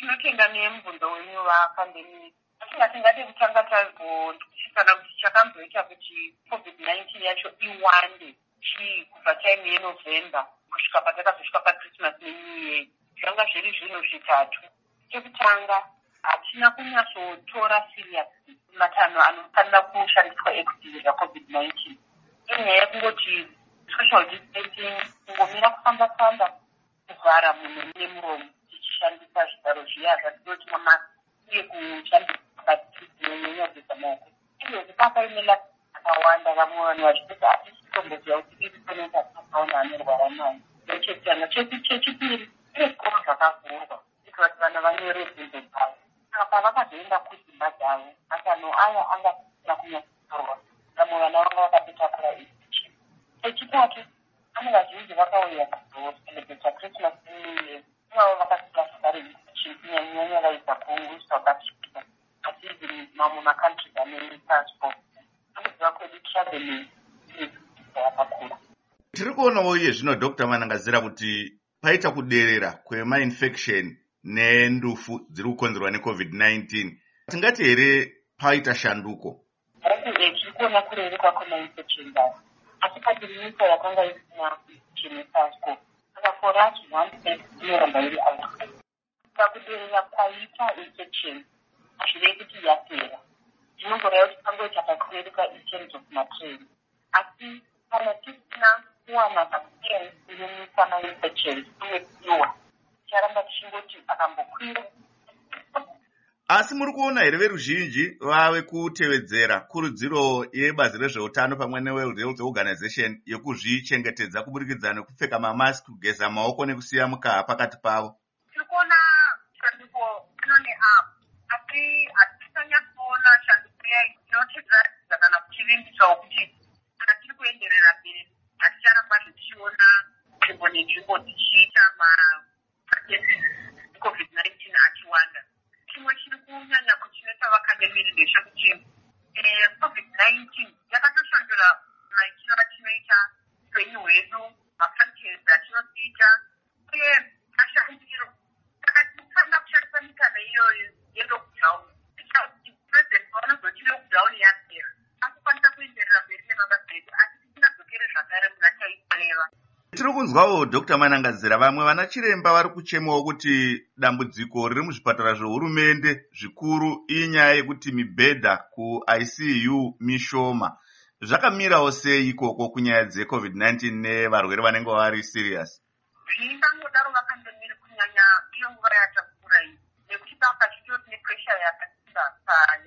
tinotenga nemubvundo wenyu vapandemic. Asi tingade kutanga tazosvikana kuti chakamboita kuti COVID-19 yacho iwande chii kubva time yeNovember kusvika patakazosvika paChristmas neNew Year. Zvanga zviri zvinhu zvitatu. Chekutanga, hatina kunyatsotora serious matanho anofanira kushandiswa ekudzivirira COVID-19. Inyaya yekungoti social distancing, kungomira kufamba-famba, kuvhara munhu nemuromo, tichishandisa zvigaro zviya zvatinoti mamasiki uye kushandisa nyonyodza maoko. Izvozvi pakaimela akawanda vamwe vanhu vachipedza hatisi kutomboziva kuti iri kuneta akaona anorwara nayo. Nechekutanga. Chechipiri, ine zvikoro zvakavhurwa kuti vana vanyore bvunzo dzavo. Saka pavakazoenda kudzimba dzavo, matanho aya angasina kunyatsotorwa. Vamwe vana vanga vakatotakura infection. Chechitatu, vamwe vazhinji vakauya kuzoselebheta Christmas neNew Year. Ivavo vakasika sagare infection kunyanya vaibva kuSouth Africa. Asi mamwe makantries ane transport. Anoziva kwedu traveling yakakura. Tiri kuonawo iye zvino Dr. Manangazira kuti paita kuderera kwema-infection nendufu dziri kukonzerwa neCovid-19. Tingati here paita shanduko? Tiri kuona kureruka kwema-infection aya. Asi padinyika yakanga isina chinesasco. Saka for us, one step inoramba iri outbreak. Pakuderera kwaita infection, hazvirei kuti yapera. Zvinongoreva kuti pangoita pakureruka in terms of material. Asi kana tisina kuwana vaccine inomisa ma-infection uye kuiwa, ticharamba tichingoti akambokwira. Asi muri kuona here veruzhinji vave kutevedzera kurudziro yebazi rezveutano pamwe neWorld Health Organization yekuzvichengetedza kuburikidza nekupfeka mamasiki, kugeza maoko nekusiya mukaha pakati pavo? Tiri kuona shanduko ano neapo, asi hatisanyatsoona shanduko iya inotedza kana kuchivimbisawo kuti kana tiri kuenderera mberi haticharamba tichiona nzvimbo nenzvimbo tichiita macases eCovid-19 achiwanda. Chimwe chiri kunyanya kuchinetsa vakandemiri ndechekuti COVID-19 yakatoshandura maitiro atinoita upenyu hwedu, mapractices atinoita uye mashandiro. Saka tinofanira kushandisa mikana iyoyo yelockdown. Kuti president vanozoti lockdown yapera, akukwanisa kuenderera mberi nemabasa edu, asi tisingadzokere zvakare muna taikureva. Tiri kunzwawo Dr. Manangazira vamwe vana chiremba vari kuchemawo kuti dambudziko riri muzvipatara zvehurumende zvikuru inyaya yekuti mibhedha kuICU mishoma. Zvakamirawo sei ikoko kunyaya dzeCovid-19 nevarwere vanenge vari serious? Zvingangodaro vakandemiri kunyanya iyo nguva yatakura iyi, nekuti papa chitori nepressure yakasisa